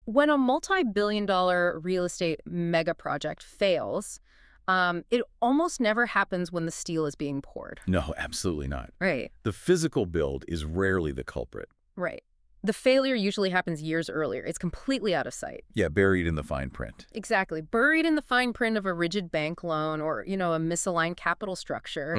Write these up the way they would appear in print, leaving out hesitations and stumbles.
When a multi-billion-dollar real estate mega project fails, it almost never happens when the steel is being poured. No, absolutely not. Right. The physical build is rarely the culprit. Right. The failure usually happens years earlier. It's completely out of sight. Yeah, buried in the fine print. Exactly. Buried in the fine print of a rigid bank loan or, a misaligned capital structure.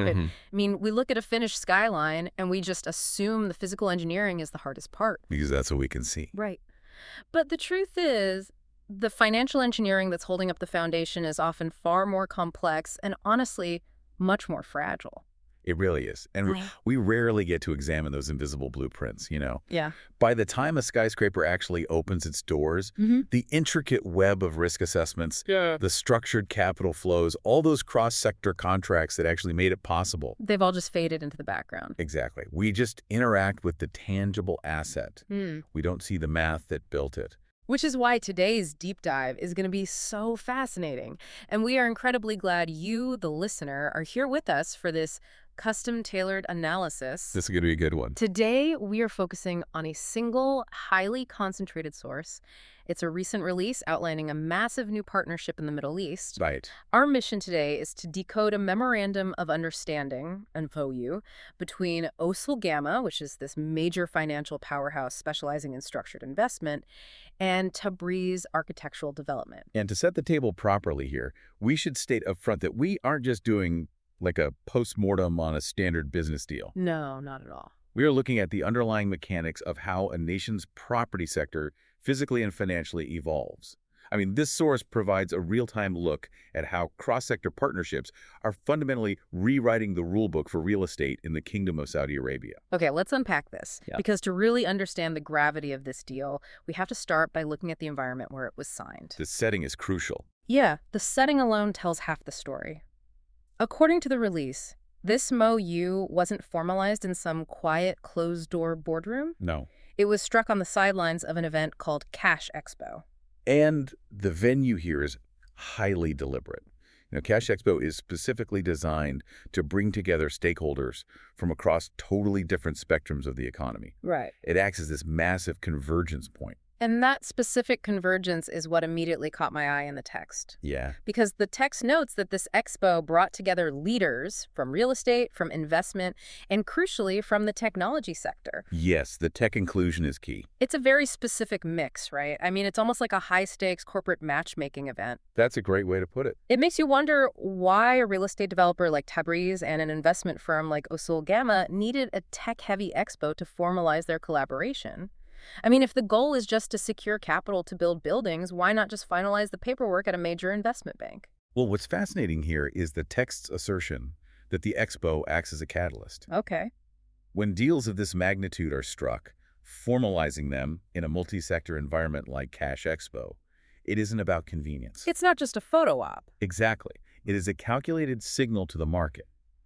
We look at a finished skyline and we just assume the physical engineering is the hardest part. Because that's what we can see. Right. But the truth is, the financial engineering that's holding up the foundation is often far more complex and honestly, much more fragile. It really is. And we rarely get to examine those invisible blueprints, Yeah. By the time a skyscraper actually opens its doors, the intricate web of risk assessments, the structured capital flows, all those cross-sector contracts that actually made it possible. They've all just faded into the background. Exactly. We just interact with the tangible asset. We don't see the math that built it. Which is why today's deep dive is going to be so fascinating. And we are incredibly glad you, the listener, are here with us for this custom-tailored analysis. This is going to be a good one. Today, we are focusing on a single, highly concentrated source. It's a recent release outlining a massive new partnership in the Middle East. Right. Our mission today is to decode a memorandum of understanding, MOU, between Osul Gamma, which is this major financial powerhouse specializing in structured investment, and Tabriz Architectural Development. And to set the table properly here, we should state up front that we aren't just doing like a post-mortem on a standard business deal. No, not at all. We are looking at the underlying mechanics of how a nation's property sector physically and financially evolves. This source provides a real-time look at how cross-sector partnerships are fundamentally rewriting the rulebook for real estate in the Kingdom of Saudi Arabia. Okay, let's unpack this. Because to really understand the gravity of this deal, we have to start by looking at the environment where it was signed. The setting is crucial. Yeah, the setting alone tells half the story. According to the release, this MOU wasn't formalized in some quiet, closed-door boardroom. No. It was struck on the sidelines of an event called Cash Expo. And the venue here is highly deliberate. Cash Expo is specifically designed to bring together stakeholders from across totally different spectrums of the economy. Right. It acts as this massive convergence point. And that specific convergence is what immediately caught my eye in the text. Yeah. Because the text notes that this expo brought together leaders from real estate, from investment, and crucially, from the technology sector. Yes, the tech inclusion is key. It's a very specific mix, right? It's almost like a high-stakes corporate matchmaking event. That's a great way to put it. It makes you wonder why a real estate developer like Tabriz and an investment firm like Osul Gamma needed a tech-heavy expo to formalize their collaboration. If the goal is just to secure capital to build buildings, why not just finalize the paperwork at a major investment bank? Well, what's fascinating here is the text's assertion that the expo acts as a catalyst. Okay. When deals of this magnitude are struck, formalizing them in a multi-sector environment like Cash Expo, it isn't about convenience. It's not just a photo op. Exactly. It is a calculated signal to the market.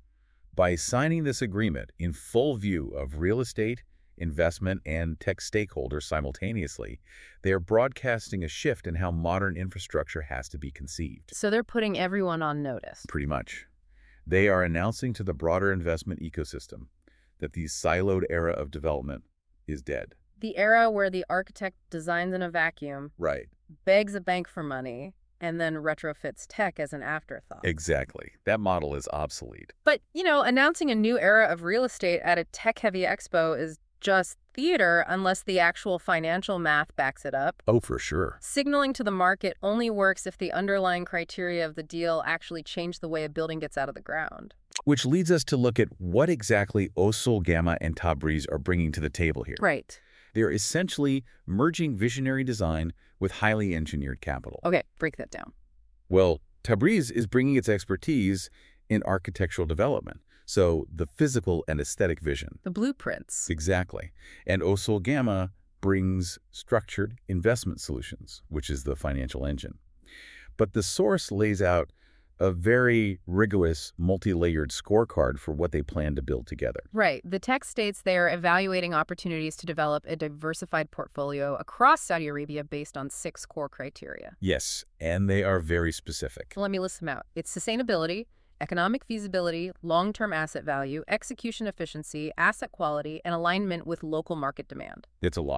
By signing this agreement in full view of real estate, investment, and tech stakeholders simultaneously, they are broadcasting a shift in how modern infrastructure has to be conceived. So they're putting everyone on notice. Pretty much. They are announcing to the broader investment ecosystem that the siloed era of development is dead. The era where the architect designs in a vacuum, Right. begs a bank for money, and then retrofits tech as an afterthought. Exactly. That model is obsolete. But, announcing a new era of real estate at a tech-heavy expo is just theater unless the actual financial math backs it up. Oh, for sure. Signaling to the market only works if the underlying criteria of the deal actually change the way a building gets out of the ground. Which leads us to look at what exactly Osul Gamma and Tabriz are bringing to the table here. Right. They're essentially merging visionary design with highly engineered capital. Okay, break that down. Well, Tabriz is bringing its expertise in architectural development, so the physical and aesthetic vision. The blueprints. Exactly. And Osul Gamma brings structured investment solutions, which is the financial engine. But the source lays out a very rigorous, multi-layered scorecard for what they plan to build together. Right. The text states they are evaluating opportunities to develop a diversified portfolio across Saudi Arabia based on 6 core criteria. Yes, and they are very specific. Let me list them out. It's sustainability, economic feasibility, long-term asset value, execution efficiency, asset quality, and alignment with local market demand. It's a lot.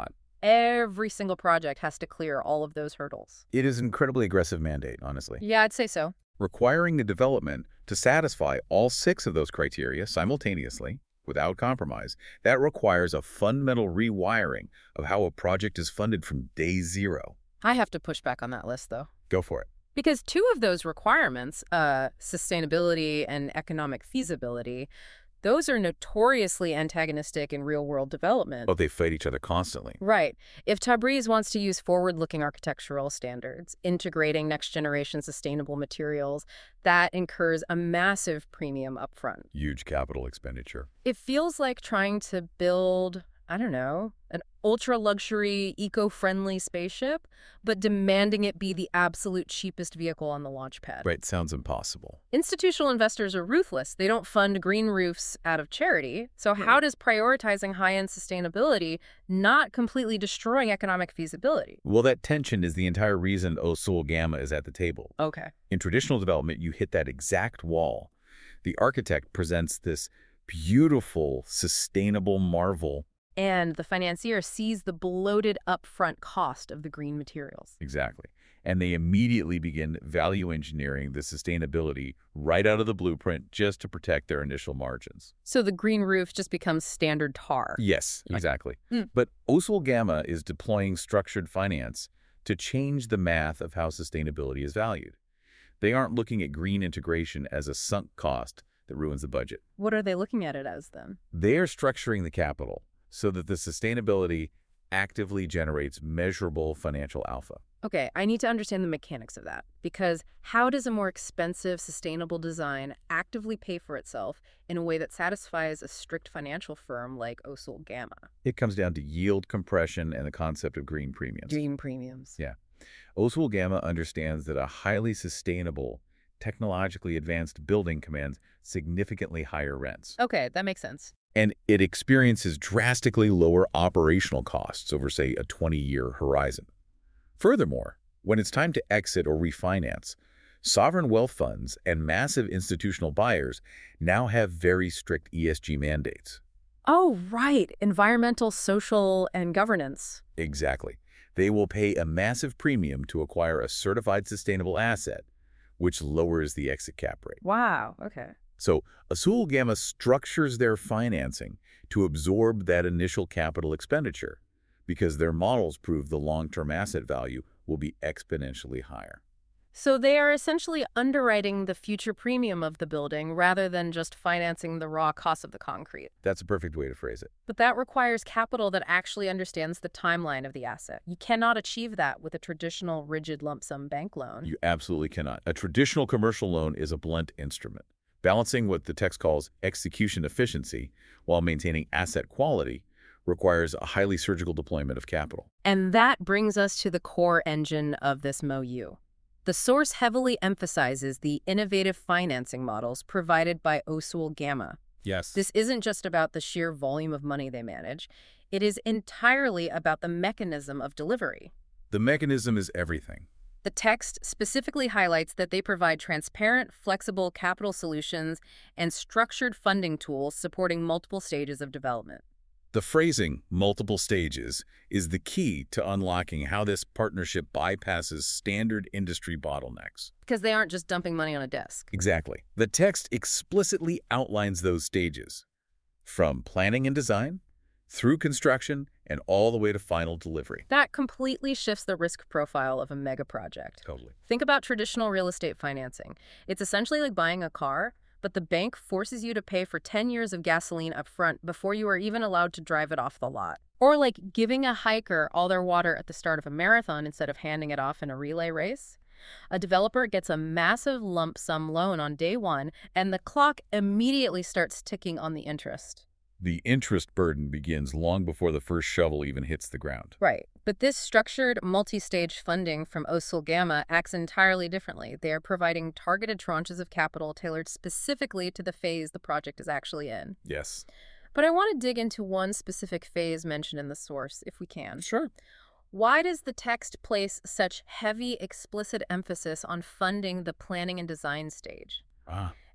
every single project has to clear all of those hurdles. It is an incredibly aggressive mandate, honestly. Yeah, I'd say so. Requiring the development to satisfy all 6 of those criteria simultaneously, without compromise, that requires a fundamental rewiring of how a project is funded from day zero. I have to push back on that list, though. Go for it. Because 2 of those requirements, sustainability and economic feasibility, those are notoriously antagonistic in real-world development. Oh, they fight each other constantly. Right. If Tabriz wants to use forward-looking architectural standards, integrating next-generation sustainable materials, that incurs a massive premium upfront. Huge capital expenditure. It feels like trying to build, I don't know, an ultra-luxury, eco-friendly spaceship, but demanding it be the absolute cheapest vehicle on the launch pad. Right, sounds impossible. Institutional investors are ruthless. They don't fund green roofs out of charity. So how does prioritizing high-end sustainability not completely destroying economic feasibility? Well, that tension is the entire reason Usul Gamma is at the table. Okay. In traditional development, you hit that exact wall. The architect presents this beautiful, sustainable marvel. And the financier sees the bloated upfront cost of the green materials. Exactly. And they immediately begin value engineering the sustainability right out of the blueprint just to protect their initial margins. So the green roof just becomes standard tar. Yes, exactly. Mm. But Usul Gamma is deploying structured finance to change the math of how sustainability is valued. They aren't looking at green integration as a sunk cost that ruins the budget. What are they looking at it as then? They are structuring the capital so that the sustainability actively generates measurable financial alpha. Okay, I need to understand the mechanics of that, because how does a more expensive, sustainable design actively pay for itself in a way that satisfies a strict financial firm like Usul Gamma? It comes down to yield compression and the concept of green premiums. Green premiums. Yeah. Usul Gamma understands that a highly sustainable, technologically advanced building commands significantly higher rents. Okay, that makes sense. And it experiences drastically lower operational costs over, say, a 20-year horizon. Furthermore, when it's time to exit or refinance, sovereign wealth funds and massive institutional buyers now have very strict ESG mandates. Oh, right. Environmental, social, and governance. Exactly. They will pay a massive premium to acquire a certified sustainable asset, which lowers the exit cap rate. Wow, okay. So Usul Gamma structures their financing to absorb that initial capital expenditure because their models prove the long-term asset value will be exponentially higher. So they are essentially underwriting the future premium of the building rather than just financing the raw cost of the concrete. That's a perfect way to phrase it. But that requires capital that actually understands the timeline of the asset. You cannot achieve that with a traditional rigid lump sum bank loan. You absolutely cannot. A traditional commercial loan is a blunt instrument, balancing what the text calls execution efficiency while maintaining asset quality requires a highly surgical deployment of capital. And that brings us to the core engine of this MOU. The source heavily emphasizes the innovative financing models provided by Usul Gamma. Yes. This isn't just about the sheer volume of money they manage. It is entirely about the mechanism of delivery. The mechanism is everything. The text specifically highlights that they provide transparent, flexible capital solutions and structured funding tools supporting multiple stages of development. The phrasing, multiple stages, is the key to unlocking how this partnership bypasses standard industry bottlenecks. Because they aren't just dumping money on a desk. Exactly. The text explicitly outlines those stages, from planning and design, through construction, and all the way to final delivery. That completely shifts the risk profile of a mega project. Totally. Think about traditional real estate financing. It's essentially like buying a car, but the bank forces you to pay for 10 years of gasoline up front before you are even allowed to drive it off the lot. Or like giving a hiker all their water at the start of a marathon instead of handing it off in a relay race. A developer gets a massive lump sum loan on day one, and the clock immediately starts ticking on the interest. The interest burden begins long before the first shovel even hits the ground. Right. But this structured, multi-stage funding from Usul Gamma acts entirely differently. They are providing targeted tranches of capital tailored specifically to the phase the project is actually in. Yes. But I want to dig into one specific phase mentioned in the source, if we can. Sure. Why does the text place such heavy, explicit emphasis on funding the planning and design stage?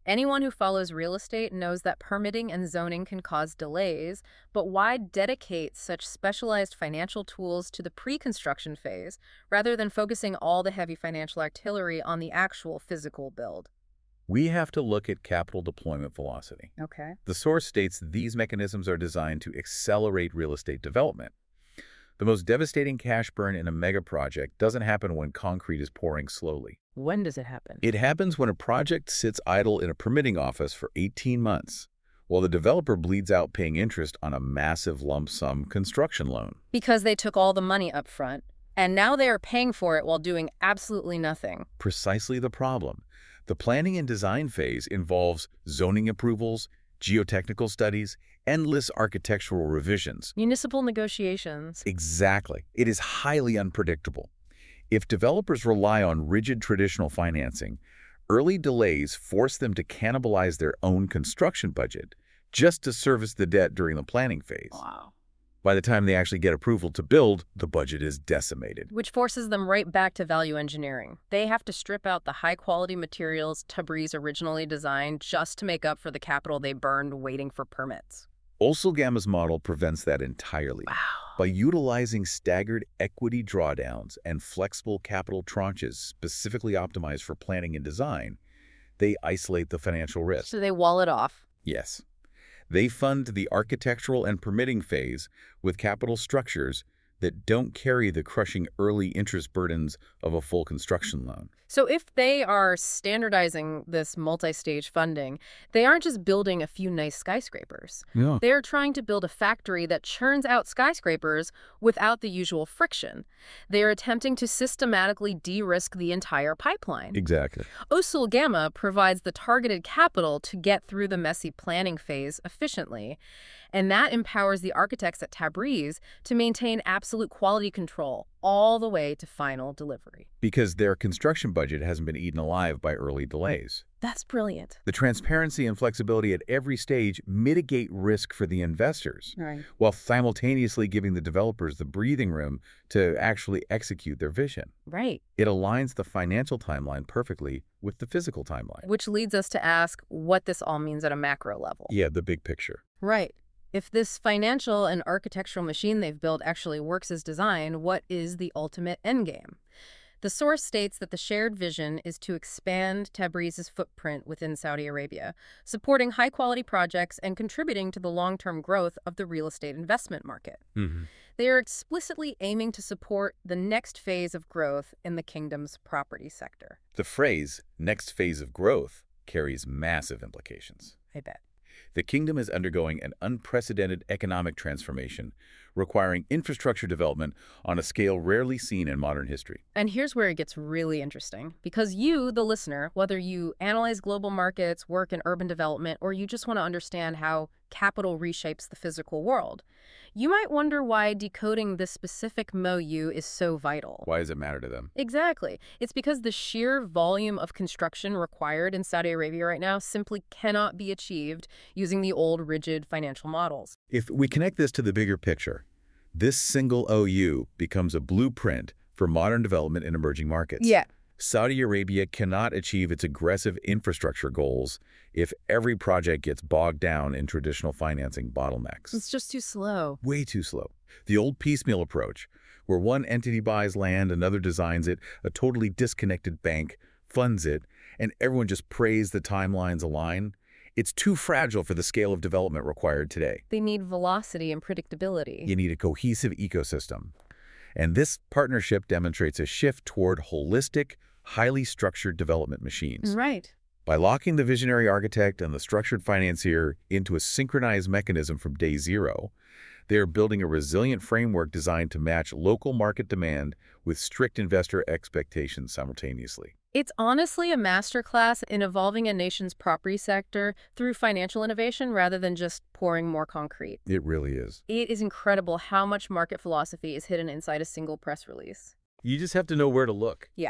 Anyone who follows real estate knows that permitting and zoning can cause delays, but why dedicate such specialized financial tools to the pre-construction phase rather than focusing all the heavy financial artillery on the actual physical build? We have to look at capital deployment velocity. Okay. The source states these mechanisms are designed to accelerate real estate development. The most devastating cash burn in a mega project doesn't happen when concrete is pouring slowly. When does it happen? It happens when a project sits idle in a permitting office for 18 months, while the developer bleeds out paying interest on a massive lump sum construction loan. Because they took all the money up front, and now they are paying for it while doing absolutely nothing. Precisely the problem. The planning and design phase involves zoning approvals, geotechnical studies, endless architectural revisions. Municipal negotiations. Exactly. It is highly unpredictable. If developers rely on rigid traditional financing, early delays force them to cannibalize their own construction budget just to service the debt during the planning phase. Wow. By the time they actually get approval to build, the budget is decimated. Which forces them right back to value engineering. They have to strip out the high-quality materials Tabriz originally designed just to make up for the capital they burned waiting for permits. Usul-Gamma's model prevents that entirely. Wow. By utilizing staggered equity drawdowns and flexible capital tranches specifically optimized for planning and design, they isolate the financial risk. So they wall it off. Yes. They fund the architectural and permitting phase with capital structures that don't carry the crushing early interest burdens of a full construction loan. So if they are standardizing this multi-stage funding, they aren't just building a few nice skyscrapers. Yeah. They're trying to build a factory that churns out skyscrapers without the usual friction. They're attempting to systematically de-risk the entire pipeline. Exactly. Usul Gamma provides the targeted capital to get through the messy planning phase efficiently, and that empowers the architects at Tabriz to maintain absolute quality control all the way to final delivery. Because their construction budget hasn't been eaten alive by early delays. That's brilliant. The transparency and flexibility at every stage mitigate risk for the investors, Right. while simultaneously giving the developers the breathing room to actually execute their vision. Right. It aligns the financial timeline perfectly with the physical timeline. Which leads us to ask what this all means at a macro level. Yeah, the big picture. Right. If this financial and architectural machine they've built actually works as designed, what is the ultimate endgame? The source states that the shared vision is to expand Tabriz's footprint within Saudi Arabia, supporting high-quality projects and contributing to the long-term growth of the real estate investment market. They are explicitly aiming to support the next phase of growth in the kingdom's property sector. The phrase, next phase of growth, carries massive implications. I bet. The kingdom is undergoing an unprecedented economic transformation, requiring infrastructure development on a scale rarely seen in modern history. And here's where it gets really interesting, because you, the listener, whether you analyze global markets, work in urban development, or you just want to understand how capital reshapes the physical world, you might wonder why decoding this specific milieu is so vital. Why does it matter to them? Exactly. It's because the sheer volume of construction required in Saudi Arabia right now simply cannot be achieved using the old, rigid financial models. If we connect this to the bigger picture, this single OU becomes a blueprint for modern development in emerging markets. Yeah. Saudi Arabia cannot achieve its aggressive infrastructure goals if every project gets bogged down in traditional financing bottlenecks. It's just too slow. Way too slow. The old piecemeal approach, where one entity buys land, another designs it, a totally disconnected bank funds it, and everyone just prays the timelines align, it's too fragile for the scale of development required today. They need velocity and predictability. You need a cohesive ecosystem. And this partnership demonstrates a shift toward holistic, highly structured development machines. Right. By locking the visionary architect and the structured financier into a synchronized mechanism from day zero, they are building a resilient framework designed to match local market demand with strict investor expectations simultaneously. It's honestly a masterclass in evolving a nation's property sector through financial innovation rather than just pouring more concrete. It really is. It is incredible how much market philosophy is hidden inside a single press release. You just have to know where to look. Yeah.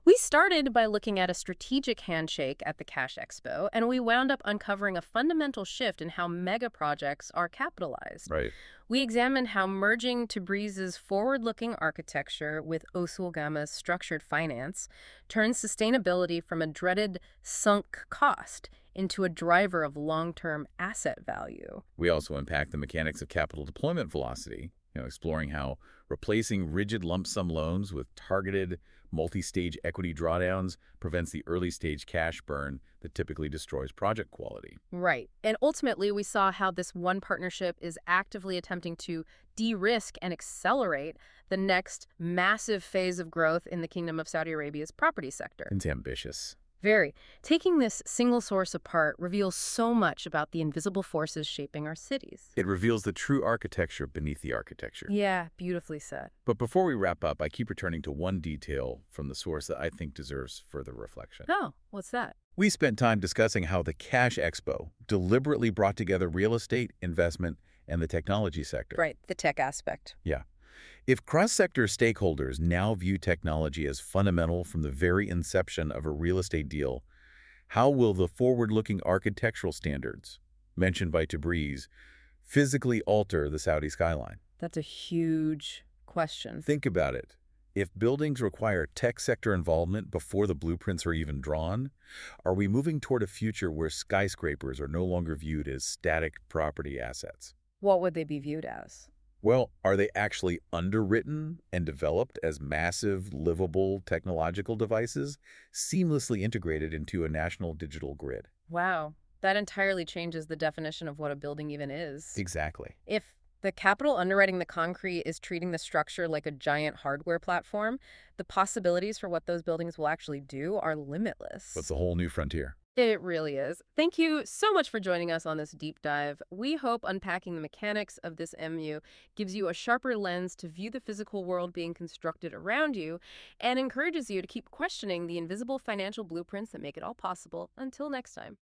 We started by looking at a strategic handshake at the Cash Expo, and we wound up uncovering a fundamental shift in how mega projects are capitalized. Right. We examined how merging Tabriz's forward-looking architecture with Osul Gama's structured finance turns sustainability from a dreaded sunk cost into a driver of long-term asset value. We also unpack the mechanics of capital deployment velocity, exploring how replacing rigid lump sum loans with targeted multi-stage equity drawdowns prevents the early-stage cash burn that typically destroys project quality. Right. And ultimately, we saw how this one partnership is actively attempting to de-risk and accelerate the next massive phase of growth in the Kingdom of Saudi Arabia's property sector. It's ambitious. Very. Taking this single source apart reveals so much about the invisible forces shaping our cities. It reveals the true architecture beneath the architecture. Yeah, beautifully said. But before we wrap up, I keep returning to one detail from the source that I think deserves further reflection. Oh, what's that? We spent time discussing how the Cash Expo deliberately brought together real estate, investment, and the technology sector. Right, the tech aspect. Yeah. If cross-sector stakeholders now view technology as fundamental from the very inception of a real estate deal, how will the forward-looking architectural standards, mentioned by Tabriz, physically alter the Saudi skyline? That's a huge question. Think about it. If buildings require tech sector involvement before the blueprints are even drawn, are we moving toward a future where skyscrapers are no longer viewed as static property assets? What would they be viewed as? Well, are they actually underwritten and developed as massive, livable technological devices seamlessly integrated into a national digital grid? Wow, that entirely changes the definition of what a building even is. Exactly. If the capital underwriting the concrete is treating the structure like a giant hardware platform, the possibilities for what those buildings will actually do are limitless. What's a whole new frontier? It really is. Thank you so much for joining us on this deep dive. We hope unpacking the mechanics of this MU gives you a sharper lens to view the physical world being constructed around you and encourages you to keep questioning the invisible financial blueprints that make it all possible. Until next time.